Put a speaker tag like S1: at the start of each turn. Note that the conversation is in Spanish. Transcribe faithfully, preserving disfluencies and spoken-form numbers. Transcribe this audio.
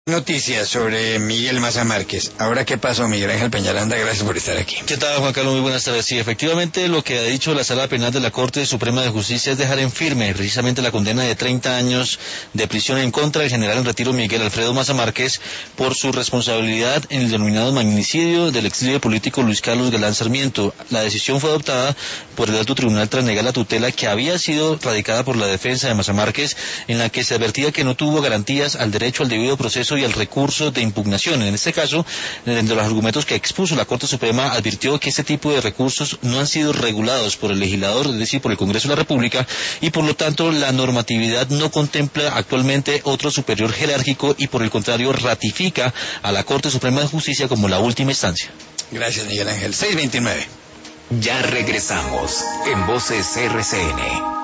S1: Noticias sobre Miguel Maza Márquez. Ahora, ¿qué pasó, Miguel Ángel Peñaranda? Gracias por estar aquí.
S2: ¿Qué tal, Juan Carlos? Muy buenas tardes. Sí, efectivamente, lo que ha dicho la Sala Penal de la Corte Suprema de Justicia es dejar en firme precisamente la condena de treinta años de prisión en contra del general en retiro Miguel Alfredo Maza Márquez por su responsabilidad en el denominado magnicidio del exilio político Luis Carlos Galán Sarmiento. La decisión fue adoptada por el alto tribunal tras negar la tutela que había sido radicada por la defensa de Maza Márquez, en la que se advertía que no tuvo garantías al derecho al debido proceso y al recurso de impugnación. En este caso, dentro de los argumentos que expuso la Corte Suprema, advirtió que este tipo de recursos no han sido regulados por el legislador, es decir, por el Congreso de la República, y por lo tanto la normatividad no contempla actualmente otro superior jerárquico y por el contrario ratifica a la Corte Suprema de Justicia como la última instancia.
S1: Gracias, Miguel Ángel. seis veintinueve.
S3: Ya regresamos en Voces R C N.